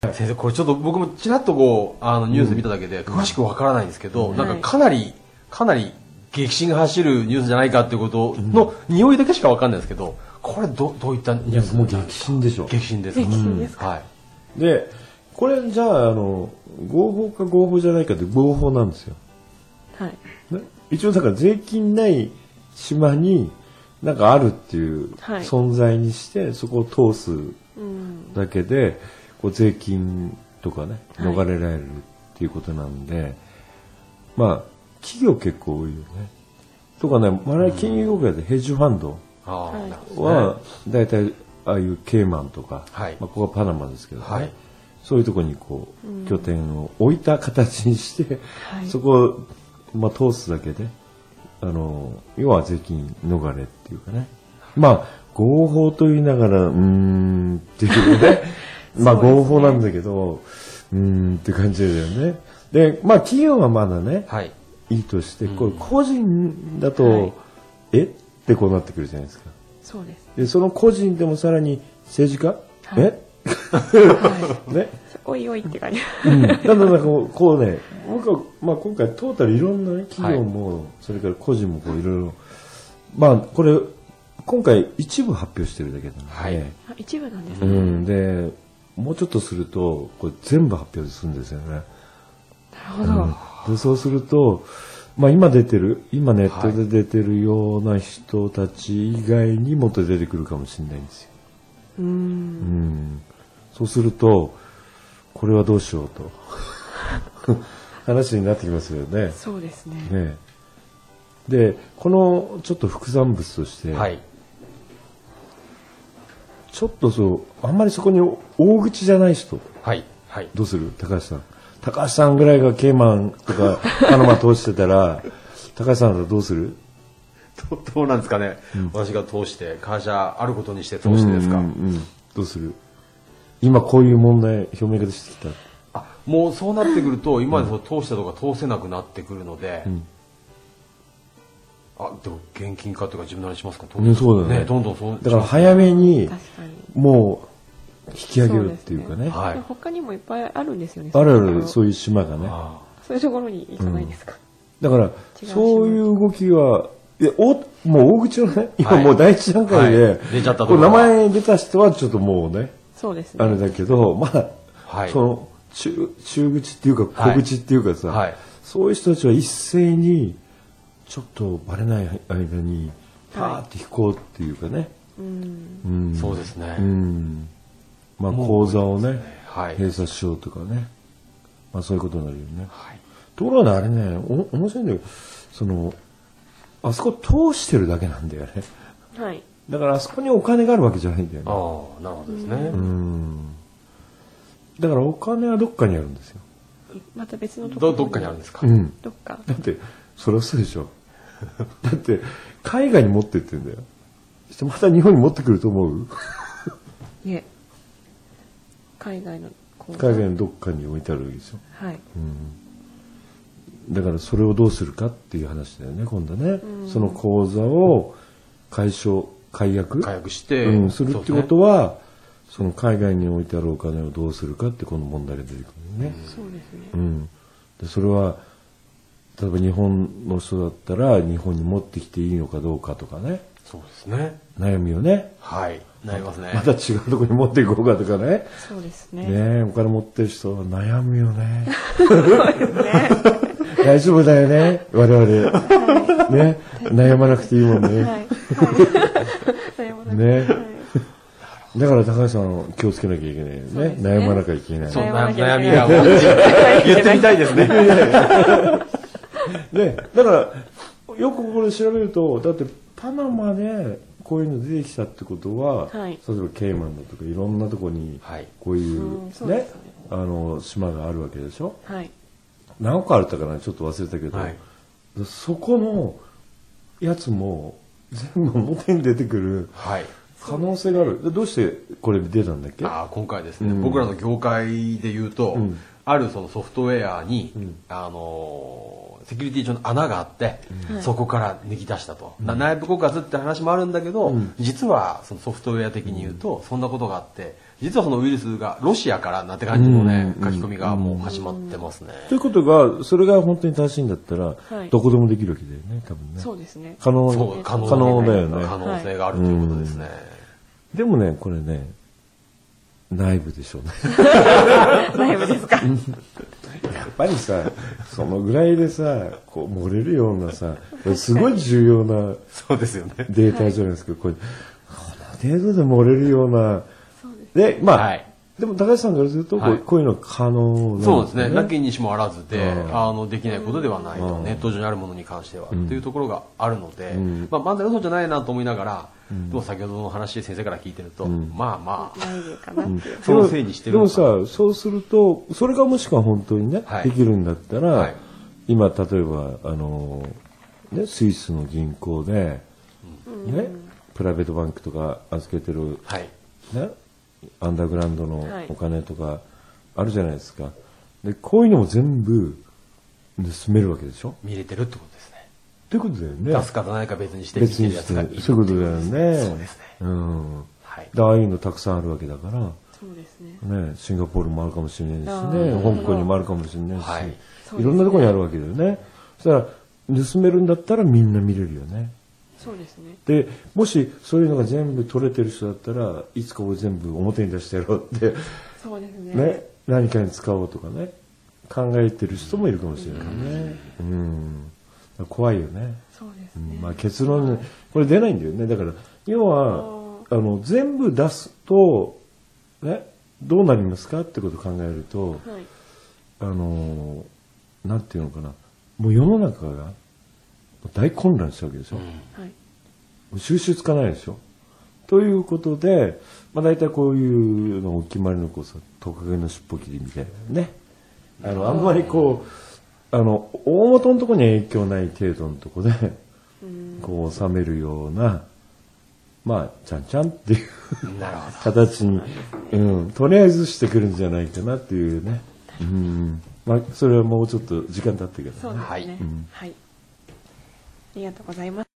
先生、これちょっと僕もちらっとこうニュース見ただけで詳しくわからないんですけど、なんかかなり激震が走るニュースじゃないかっていうことの匂いだけしかわかんないですけど、これどういったニュースもう激震でしょ。 激震です。 激震ですか。 はい。 で、これじゃあ合法か合法じゃないかって合法なんですよ。 はい。 ね、一応だから税金ない島になんかあるっていう存在にして、そこを通すだけで、こう税金とかね逃れられるっていうことなんで、まあ企業結構多いよね。とかね、金融業界でヘッジファンドはだいたいああいうケイマンとか、まあここはパナマですけどね、そういうところにこう拠点を置いた形にして、そこを通すだけで、要は税金逃れっていうかね、まあ合法と言いながらっていうねまあ合法なんだけどって感じだよね。で、まあ企業はまだね、いいとして、これ個人だと、ってこうなってくるじゃないですか。 そうです。 で、その個人でもさらに政治家、 ね、おいおいって感じ。 だからこうね、僕はまあ今回トータルいろんな、ね、企業も、それから個人もこういろいろ、まあこれ今回一部発表してるだけなので、 一部なんですね。 で、もうちょっとするとこれ全部発表するんですよね。 なるほど。 でそうすると、まあ今ネットで出てるような人たち以外にもっと出てくるかもしれないんですよ。そうするとこれはどうしようと話になってきますよね。 そうですね。 で、このちょっと副産物として、ちょっとあんまりそこに大口じゃない人、どうする？高橋さんぐらいがケイマンとかパナマ通してたら高橋さんだとどうする？ どうなんですかね、私が通して会社あることにして通してですか、 どうする？今こういう問題表明が出てきた。 もうそうなってくると今まで通したとか通せなくなってくるので、でも現金化とか自分なりしますか？ そうだね。 どんどんそうだから早めにもう引き上げるっていうかね。 他にもいっぱいあるんですよね。 あるそういう島がね。 そういうところに行かないですか？ だからそういう動きはもう大口のね、今もう第一段階で名前出た人はちょっともうね、あれだけど、まあその中口っていうか小口っていうかさ、そういう人たちは一斉にちょっとバレない間にパーって引こうっていうかね。 そうですね。 まあ口座をね閉鎖しようとかね、まあそういうことになるよね。ところがあれね、面白いんだけど、あそこ通してるだけなんだよね。だからあそこにお金があるわけじゃないんだよね。 なるほどですね。 だからお金はどっかにあるんですよ。 また別のところ。 どっかにあるんですか？ どっか。 だってそれはそうでしょ。だって海外に持ってってんだよ。また日本に持ってくると思う？ いえ。海外のどっかに置いてあるわけですよ。だからそれをどうするかっていう話だよね、今度ね。その口座を解約してするってことは、その海外に置いてあるお金をどうするかってこの問題が出てくるね。 そうですね。 でそれは例えば日本の人だったら日本に持ってきていいのかどうかとかね。 そうですね。 悩みをね。 悩みますね。 また違うところに持っていこうかとかね。 そうですね。 お金持ってる人は悩むよね。大丈夫だよね、我々。ね、悩まなくていいもんね。ね。だから高橋さん気をつけなきゃいけないよね。悩まなきゃいけない。 悩みが言ってみたいですね。 ね、だからよくこれ調べると、だってパナマでこういうの出てきたってことは、例えばケイマンだとかいろんなところにこういうね、島があるわけでしょ。何個あったかな、ちょっと忘れたけど、そこのやつも全部表に出てくる可能性がある。どうしてこれ出たんだっけ？ 今回ですね、僕らの業界でいうと、あるそのソフトウェアに、セキュリティ上の穴があって、そこから抜き出したと、内部告発って話もあるんだけど、実はそのソフトウェア的に言うと、そんなことがあって実はそのウイルスがロシアからなんて感じのね、書き込みがもう始まってますね。 ということが、それが本当に正しいんだったら、 はい、 どこでもできるわけだよね、多分ね。 そうですね。 可能だよね。 可能性があるということですね。 でもね、これね、内部でしょうね。 内部ですか。 やっぱりさ、そのぐらいでさ、こう漏れるようなさ、すごい重要なそうですよね。 データじゃないですか。これ、この程度で漏れるような。で、まあ、はい、でも高橋さんからすると、はい、こういうのは可能なんですね。 そうですね。なきにしもあらずで、できないことではないと。ネット上にあるものに関しては、というところがあるので、まあ、まだ嘘じゃないなと思いながら、でも先ほどの話先生から聞いてると、まあまあ、そのせいにしてるのかな。 でもさ、そうすると、それがもしくは本当にね、できるんだったら、今、例えば、ね、スイスの銀行で、ね、プライベートバンクとか預けてる、ね、アンダーグラウンドのお金とかあるじゃないですか。で、こういうのも全部盗めるわけでしょ？ 見れてるってことですね。 ってことだよね。 出すか何か別にして見てるやつがいる。 そういうことだよね。 そうですね。 うん。はい。ああいうのたくさんあるわけだから。 そうですね。 ね、シンガポールもあるかもしれないしね、香港にもあるかもしれないし、はい、いろんなところにあるわけだよね。そしたら、盗めるんだったらみんな見れるよね。 そうですね。 で、もしそういうのが全部取れてる人だったらいつか俺全部表に出してやろうって、 そうですね。 ね、何かに使おうとかね、考えてる人もいるかもしれないね。うん。怖いよね。 そうですね。 まあ結論、これ出ないんだよね。だから、要は、全部出すと、ね、どうなりますかってことを考えると、はい、なんていうのかな、もう世の中が大混乱したわけでしょ。はい、収集つかないでしょ。ということで、まあ大体こういうのお決まりのこうさ、トカゲの尻尾切りみたいなね。あんまりこう、大元のところに影響ない程度のところで、こう収めるような、まあ、ちゃんちゃんっていう形に、とりあえずしてくるんじゃないかなっていうね。まあ、それはもうちょっと時間経ってからね。 そうですね。はい。ありがとうございます。